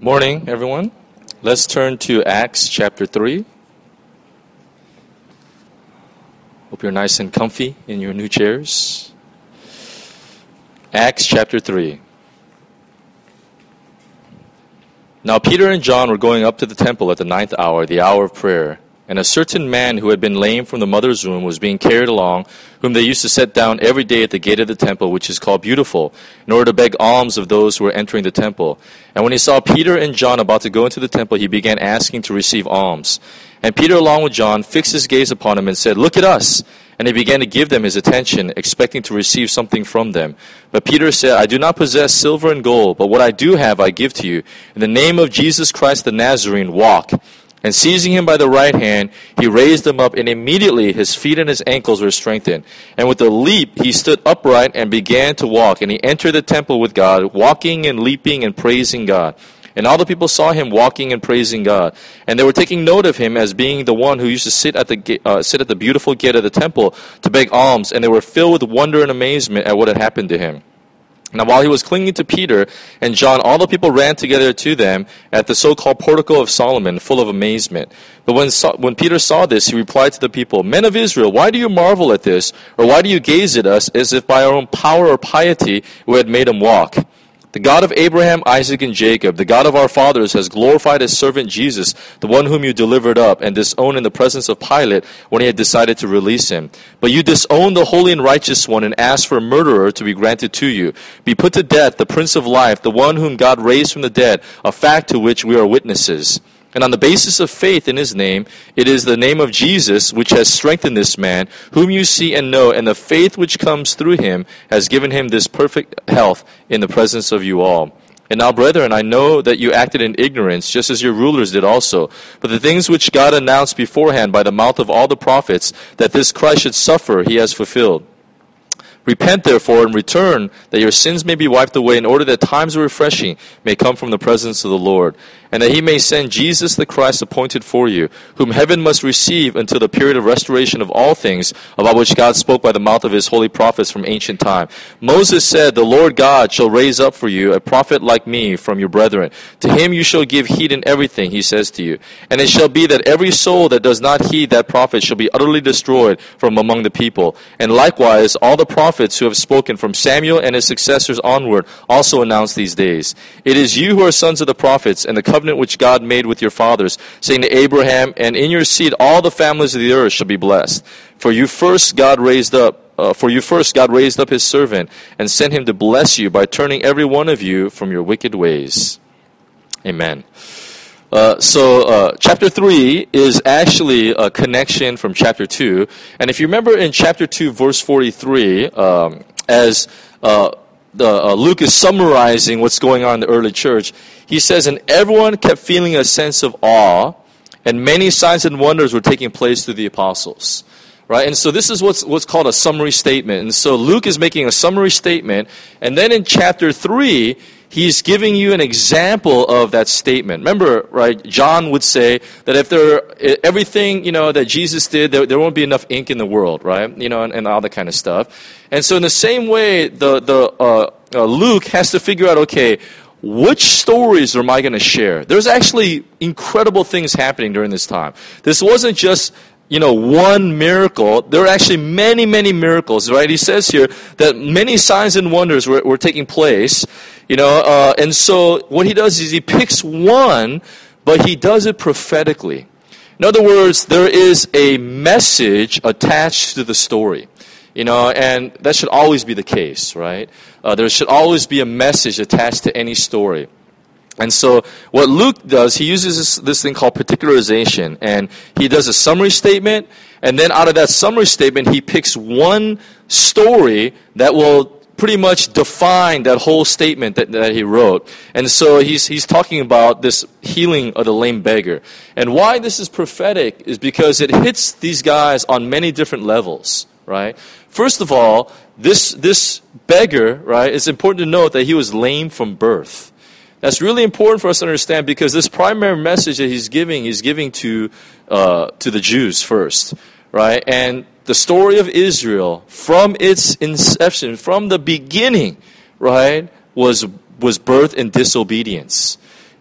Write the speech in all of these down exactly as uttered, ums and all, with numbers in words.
Good morning, everyone. Let's turn to Acts chapter three. Hope you're nice and comfy in your new chairs. Acts chapter three. Now Peter and John were going up to the temple at the ninth hour, the hour of prayer. And a certain man who had been lame from the mother's womb was being carried along, whom they used to set down every day at the gate of the temple, which is called Beautiful, in order to beg alms of those who were entering the temple. And when he saw Peter and John about to go into the temple, he began asking to receive alms. And Peter, along with John, fixed his gaze upon him and said, "Look at us." And he began to give them his attention, expecting to receive something from them. But Peter said, "I do not possess silver and gold, but what I do have I give to you. In the name of Jesus Christ the Nazarene, walk." And seizing him by the right hand, he raised him up, and immediately his feet and his ankles were strengthened. And with a leap he stood upright and began to walk. And he entered the temple with God, walking and leaping and praising God. And all the people saw him walking and praising God. And they were taking note of him as being the one who used to sit at the uh, sit at the beautiful gate of the temple to beg alms. And they were filled with wonder and amazement at what had happened to him. Now while he was clinging to Peter and John, all the people ran together to them at the so-called portico of Solomon, full of amazement. But when when Peter saw this, he replied to the people, "Men of Israel, why do you marvel at this? Or why do you gaze at us as if by our own power or piety we had made him walk? The God of Abraham, Isaac, and Jacob, the God of our fathers, has glorified his servant Jesus, the one whom you delivered up and disowned in the presence of Pilate when he had decided to release him. But you disowned the holy and righteous one and asked for a murderer to be granted to you. Be put to death the Prince of Life, the one whom God raised from the dead, a fact to which we are witnesses. And on the basis of faith in his name, it is the name of Jesus which has strengthened this man, whom you see and know, and the faith which comes through him has given him this perfect health in the presence of you all. And now, brethren, I know that you acted in ignorance, just as your rulers did also. But the things which God announced beforehand by the mouth of all the prophets, that this Christ should suffer, he has fulfilled. Repent, therefore, and return, that your sins may be wiped away, in order that times of refreshing may come from the presence of the Lord, and that he may send Jesus the Christ appointed for you, whom heaven must receive until the period of restoration of all things, about which God spoke by the mouth of his holy prophets from ancient time. Moses said, "The Lord God shall raise up for you a prophet like me from your brethren. To him you shall give heed in everything he says to you. And it shall be that every soul that does not heed that prophet shall be utterly destroyed from among the people. And likewise all the prophets who have spoken from Samuel and his successors onward also announce these days. It is you who are sons of the prophets, and the covenant which God made with your fathers, saying to Abraham, and in your seed all the families of the earth shall be blessed. For you first God raised up Uh, for you first God raised up his servant and sent him to bless you by turning every one of you from your wicked ways." Amen. Uh, so uh, chapter three is actually a connection from chapter two. And if you remember in chapter two, verse forty-three, um, as uh, the, uh, Luke is summarizing what's going on in the early church, he says, "And everyone kept feeling a sense of awe, and many signs and wonders were taking place through the apostles." Right? And so this is what's what's called a summary statement. And so Luke is making a summary statement, and then in chapter three, he's giving you an example of that statement. Remember, right, John would say that if there, everything, you know, that Jesus did, there, there won't be enough ink in the world, right? You know, and, and all that kind of stuff. And so in the same way, the, the uh, uh, Luke has to figure out, okay, which stories am I going to share? There's actually incredible things happening during this time. This wasn't just, you know, one miracle. There are actually many, many miracles, right? He says here that many signs and wonders were, were taking place, you know, uh, and so what he does is he picks one, but he does it prophetically. In other words, there is a message attached to the story, you know, and that should always be the case, right? Uh, there should always be a message attached to any story. And so what Luke does, he uses this, this thing called particularization, and he does a summary statement, and then out of that summary statement, he picks one story that will pretty much define that whole statement that, that he wrote. And so he's he's talking about this healing of the lame beggar. And why this is prophetic is because it hits these guys on many different levels, right? First of all, this this beggar, right, it's important to note that he was lame from birth. That's really important for us to understand, because this primary message that he's giving, he's giving to uh, to the Jews first, right? And the story of Israel, from its inception, from the beginning, right, was was birthed in disobedience.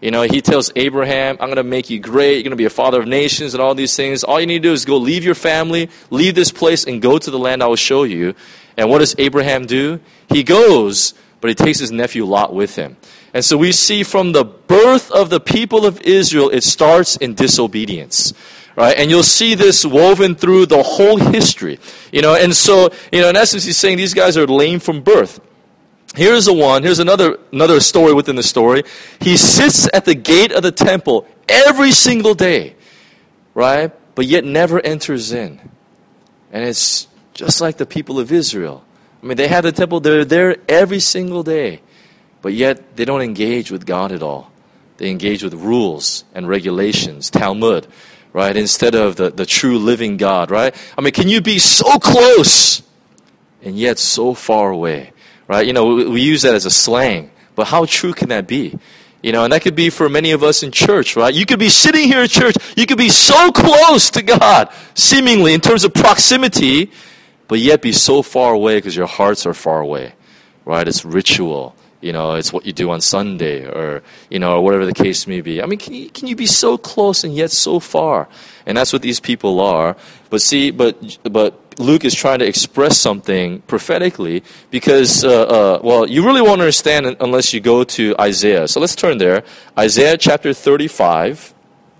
You know, he tells Abraham, I'm going to make you great. You're going to be a father of nations and all these things. All you need to do is go leave your family, leave this place, and go to the land I will show you. And what does Abraham do? He goes, but he takes his nephew Lot with him. And so we see from the birth of the people of Israel, it starts in disobedience. Right? And you'll see this woven through the whole history. You know, and so, you know, in essence, he's saying these guys are lame from birth. Here's the one. Here's another another story within the story. He sits at the gate of the temple every single day, right? But yet never enters in. And it's just like the people of Israel. I mean, they have the temple. They're there every single day. But yet they don't engage with God at all. They engage with rules and regulations, Talmud, right? Instead of the, the true living God, right? I mean, can you be so close and yet so far away? Right? You know, we, we use that as a slang, but how true can that be? You know, and that could be for many of us in church, right? You could be sitting here in church, you could be so close to God, seemingly in terms of proximity, but yet be so far away because your hearts are far away, right? It's ritual, you know, it's what you do on Sunday, or, you know, or whatever the case may be. I mean, can you, can you be so close and yet so far? And that's what these people are. But see, but but Luke is trying to express something prophetically because, uh, uh, well, you really won't understand unless you go to Isaiah. So let's turn there. Isaiah chapter thirty-five.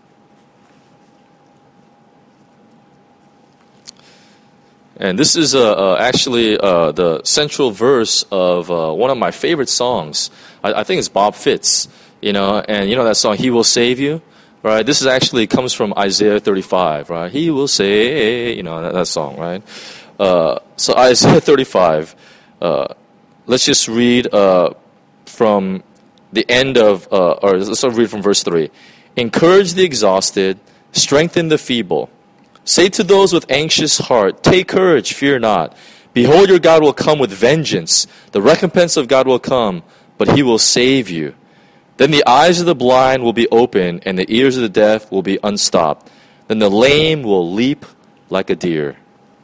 And this is uh, uh, actually uh, the central verse of uh, one of my favorite songs. I, I think it's Bob Fitts, you know, and you know that song, He Will Save You? Right, this is actually comes from Isaiah thirty-five, right? He will say, you know, that, that song, right? Uh, so Isaiah thirty-five, uh, let's just read uh, from the end of, uh, or let's read from verse three. Encourage the exhausted, strengthen the feeble. Say to those with anxious heart, take courage, fear not. Behold, your God will come with vengeance. The recompense of God will come, but he will save you. Then the eyes of the blind will be open, and the ears of the deaf will be unstopped. Then the lame will leap like a deer.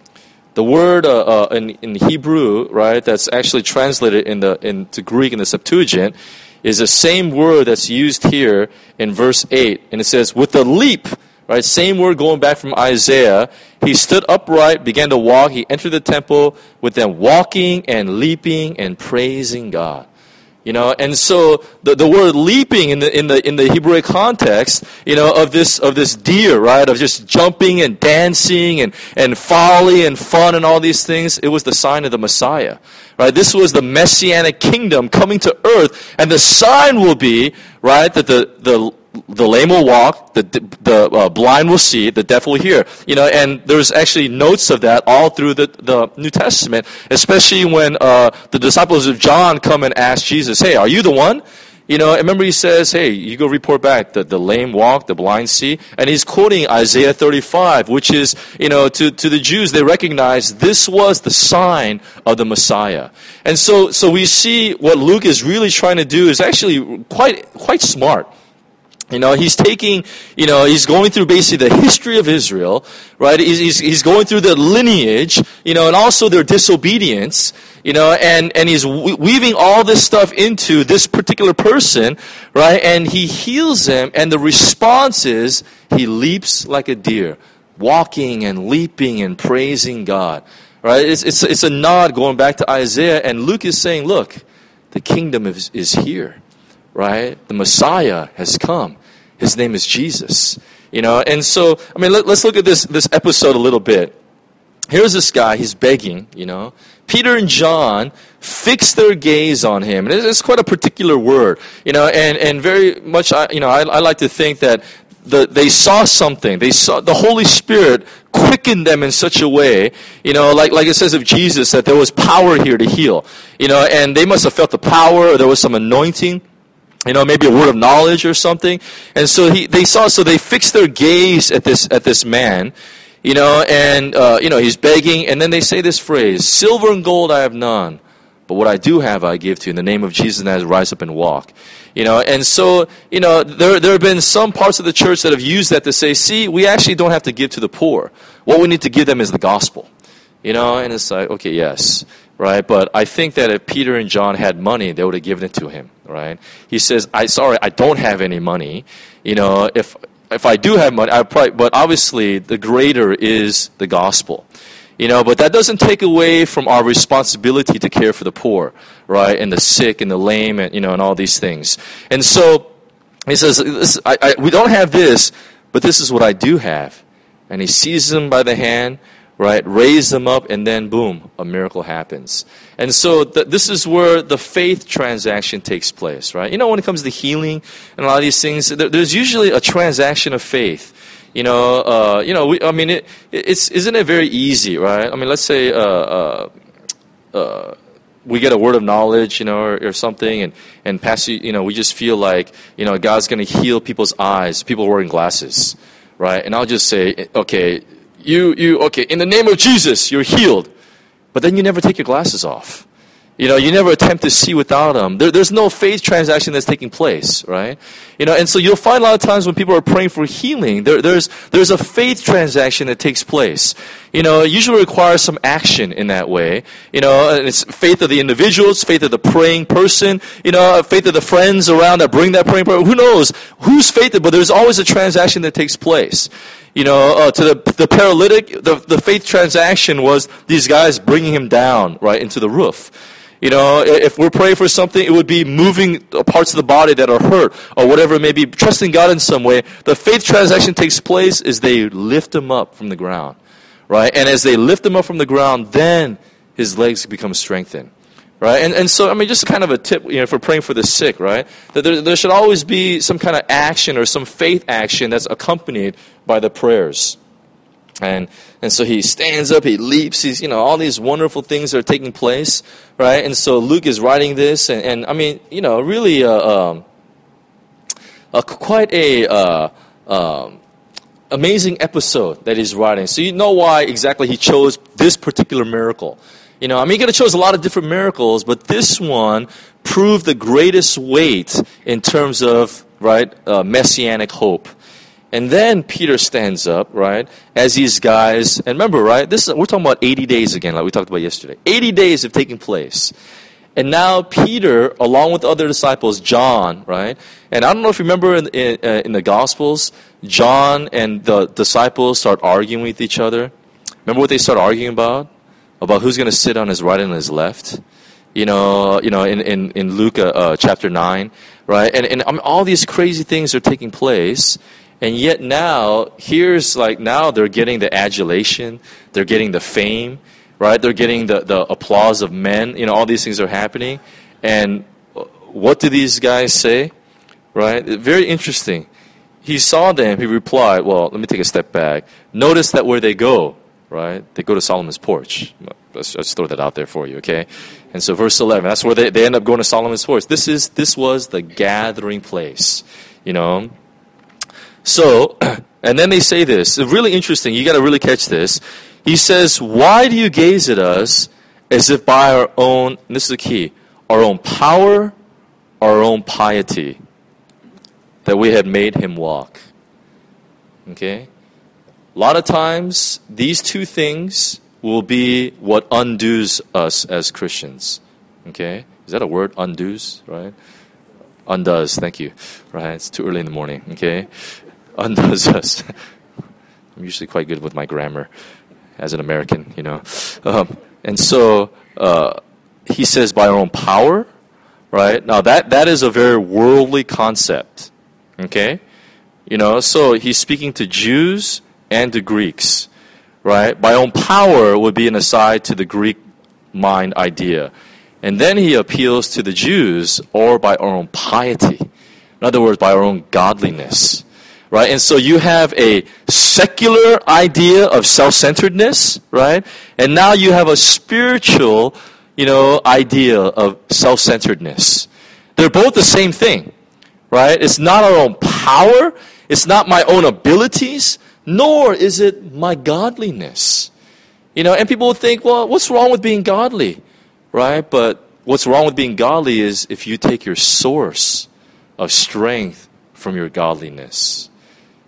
The word uh, uh, in, in Hebrew, right, that's actually translated in the into Greek in the Septuagint, is the same word that's used here in verse eight. And it says, with a leap, right, same word going back from Isaiah, he stood upright, began to walk. He entered the temple with them walking and leaping and praising God. You know, and so the, the word leaping in the in the in the Hebrew context, you know, of this of this deer, right, of just jumping and dancing and, and folly and fun and all these things, it was the sign of the Messiah. Right? This was the messianic kingdom coming to earth, and the sign will be, right, that the the the lame will walk, the the uh, blind will see, the deaf will hear. You know, and there's actually notes of that all through the, the New Testament, especially when uh, the disciples of John come and ask Jesus, hey, are you the one? You know, remember he says, hey, you go report back, the, the lame walk, the blind see. And he's quoting Isaiah thirty-five, which is, you know, to, to the Jews, they recognize this was the sign of the Messiah. And so so we see what Luke is really trying to do is actually quite quite smart. You know, he's taking, you know, he's going through basically the history of Israel, right? He's, he's, he's going through the lineage, you know, and also their disobedience, you know, and, and he's weaving all this stuff into this particular person, right? And he heals him, and the response is he leaps like a deer, walking and leaping and praising God, right? It's, it's, it's a nod going back to Isaiah, and Luke is saying, look, the kingdom is, is here. Right? The Messiah has come. His name is Jesus. You know, and so, I mean, let, let's look at this, this episode a little bit. Here's this guy, he's begging, you know. Peter and John fix their gaze on him. And it's, it's quite a particular word, you know, and, and very much, I, you know, I, I like to think that the, they saw something. They saw the Holy Spirit quickened them in such a way, you know, like, like it says of Jesus, that there was power here to heal, you know, and they must have felt the power, or there was some anointing. You know, maybe a word of knowledge or something. And so he, they saw, so they fixed their gaze at this at this man, you know, and, uh, you know, he's begging. And then they say this phrase, silver and gold I have none, but what I do have I give to you. In the name of Jesus, and I rise up and walk. You know, and so, you know, there, there have been some parts of the church that have used that to say, see, we actually don't have to give to the poor. What we need to give them is the gospel. You know, and it's like, okay, yes. right? But I think that if Peter and John had money, they would have given it to him, right? He says, "I sorry, I don't have any money. You know, if if I do have money, I probably, but obviously the greater is the gospel." You know, but that doesn't take away from our responsibility to care for the poor, right, and the sick and the lame, and you know, and all these things. And so he says, this, I, I, "We don't have this, but this is what I do have." And he seizes them by the hand, right, raise them up, and then boom, a miracle happens. And so th- this is where the faith transaction takes place, right? You know, when it comes to healing and a lot of these things, there, there's usually a transaction of faith. You know, uh, you know. We, I mean, it, it's isn't it very easy, right? I mean, let's say uh, uh, uh, we get a word of knowledge, you know, or, or something, and and pastor, you know, we just feel like, you know, God's going to heal people's eyes, people wearing glasses, right? And I'll just say, okay, you you okay, in the name of Jesus, you're healed, but then you never take your glasses off. You know, you never attempt to see without them. There, there's no faith transaction that's taking place, right? You know, and so you'll find a lot of times when people are praying for healing, there, there's there's a faith transaction that takes place. You know, it usually requires some action in that way. You know, and it's faith of the individual, it's faith of the praying person, you know, faith of the friends around that bring that praying person. Who knows who's faith, but there's always a transaction that takes place. You know, uh, to the the paralytic, the, the faith transaction was these guys bringing him down, right, into the roof. You know, if we're praying for something, it would be moving parts of the body that are hurt or whatever it may be, trusting God in some way. The faith transaction takes place as they lift him up from the ground, right? And as they lift him up from the ground, then his legs become strengthened, right? And and so, I mean, just kind of a tip, you know, for praying for the sick, right? That there, there should always be some kind of action or some faith action that's accompanied by the prayers. And and so he stands up, he leaps, he's, you know, all these wonderful things are taking place, right? And so Luke is writing this, and, and I mean, you know, really uh, um, a, quite a uh, um, amazing episode that he's writing. So you know why exactly he chose this particular miracle. You know, I mean, he could have chose a lot of different miracles, but this one proved the greatest weight in terms of, right, uh, messianic hope. And then Peter stands up, right, as these guys, and remember, right, this is, we're talking about eighty days again, like we talked about yesterday. eighty days have taken place. And now Peter, along with other disciples, John, right, and I don't know if you remember in, in, uh, in the Gospels, John and the disciples start arguing with each other. Remember what they start arguing about? About who's going to sit on his right and his left? You know, you know, in, in, in Luke uh, uh, chapter nine, right? And, and I mean, all these crazy things are taking place. And yet now, here's like, now they're getting the adulation, they're getting the fame, right? They're getting the, the applause of men. You know, all these things are happening. And what do these guys say, right? Very interesting. He saw them, he replied, well, let me take a step back. Notice that where they go, right? They go to Solomon's porch. Let's just throw that out there for you, okay? And so verse eleven, that's where they, they end up going to Solomon's porch. This is this was the gathering place, you know? So, and then they say this. It's really interesting. You got to really catch this. He says, why do you gaze at us as if by our own, and this is the key, our own power, our own piety, that we had made him walk? Okay? A lot of times, these two things will be what undoes us as Christians. Okay? Is that a word? Undoes, right? Undoes, thank you. Right? It's too early in the morning. Okay? Undoes us. I'm usually quite good with my grammar as an American, you know. Um, and so uh, he says by our own power, right? Now that that is a very worldly concept, okay? You know, so he's speaking to Jews and to Greeks, right? By own power would be an aside to the Greek mind idea. And then he appeals to the Jews, or by our own piety. In other words, by our own godliness. Right? And so you have a secular idea of self-centeredness, right? And now you have a spiritual, you know, idea of self-centeredness. They're both the same thing, right? It's not our own power. It's not my own abilities, nor is it my godliness. You know, and people will think, well, what's wrong with being godly, right? But what's wrong with being godly is if you take your source of strength from your godliness.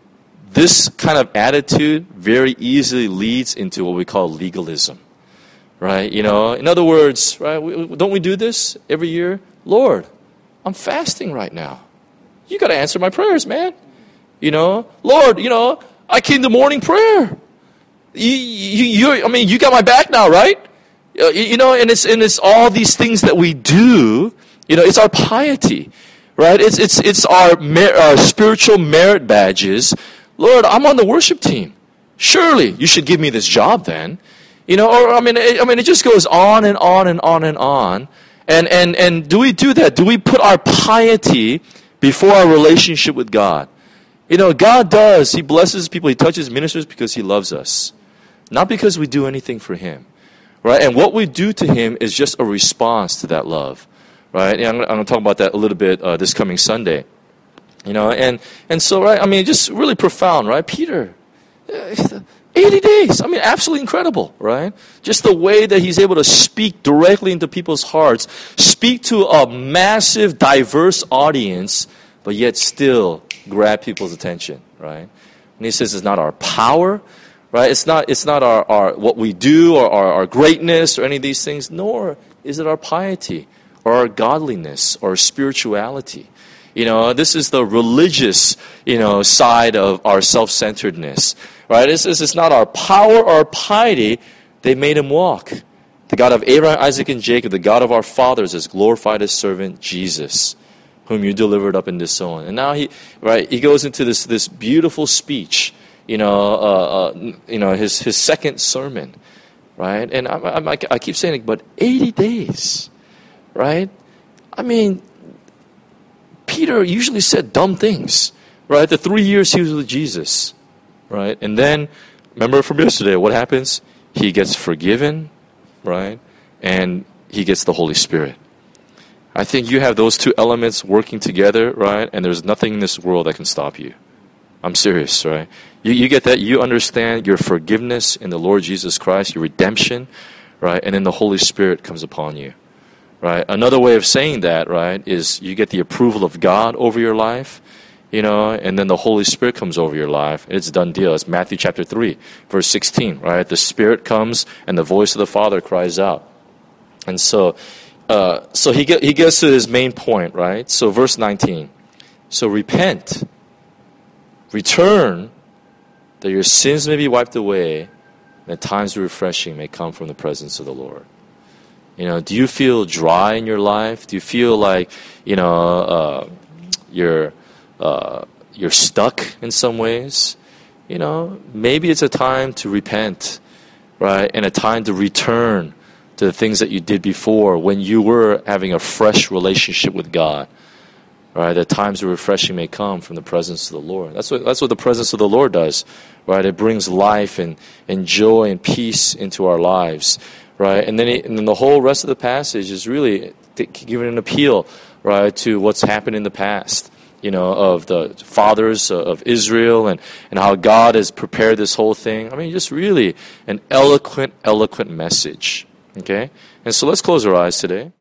This kind of attitude very easily leads into what we call legalism, right? You know, in other words, right? We, don't we do this every year? Lord, I'm fasting right now. You got to answer my prayers, man. You know, Lord, you know, I came to morning prayer. You, you, you, I mean, you got my back now, right? You, you know, and it's and it's all these things that we do. You know, it's our piety, right? It's it's it's our mer- our spiritual merit badges. Lord, I'm on the worship team. Surely you should give me this job then. You know, or I mean, it, I mean, it just goes on and on and on and on. And and and do we do that? Do we put our piety before our relationship with God? You know, God does. He blesses people. He touches ministers because He loves us, not because we do anything for Him, right? And what we do to Him is just a response to that love, right? And I'm, I'm going to talk about that a little bit uh, this coming Sunday. You know, and and so, right, I mean, just really profound, right? Peter, eighty days. I mean, absolutely incredible, right? Just the way that he's able to speak directly into people's hearts, speak to a massive, diverse audience, but yet still grab people's attention, right? And he says it's not our power, right? It's not it's not our, our what we do or our, our greatness or any of these things, nor is it our piety or our godliness or spirituality. You know, this is the religious, you know, side of our self-centeredness, right? This is it's not our power or our piety. They made him walk. The God of Abraham, Isaac, and Jacob, the God of our fathers, has glorified His servant Jesus, whom you delivered up and disowned. And now he, right, he goes into this this beautiful speech, you know, uh, uh, you know, his his second sermon, right? And I, I, I keep saying, but eighty days, right? I mean, Peter usually said dumb things, right? The three years he was with Jesus, right? And then, remember from yesterday, what happens? He gets forgiven, right? And he gets the Holy Spirit. I think you have those two elements working together, right? And there's nothing in this world that can stop you. I'm serious, right? You, you get that? You understand your forgiveness in the Lord Jesus Christ, your redemption, right? And then the Holy Spirit comes upon you, right? Another way of saying that, right, is you get the approval of God over your life, you know, and then the Holy Spirit comes over your life. It's a done deal. It's Matthew chapter three, verse sixteen, right? The Spirit comes and the voice of the Father cries out. And so, Uh, so he get, he gets to his main point, right? So verse nineteen. So repent, return, that your sins may be wiped away, and that times of refreshing may come from the presence of the Lord. You know, do you feel dry in your life? Do you feel like, you know, uh, you're uh, you're stuck in some ways? You know, maybe it's a time to repent, right? And a time to return to the things that you did before when you were having a fresh relationship with God, right? That times of refreshing may come from the presence of the Lord. That's what that's what the presence of the Lord does, right? It brings life and, and joy and peace into our lives, right? And then it, and then the whole rest of the passage is really giving an appeal, right, to what's happened in the past, you know, of the fathers of Israel and, and how God has prepared this whole thing. I mean, just really an eloquent, eloquent message. Okay? And so let's close our eyes today.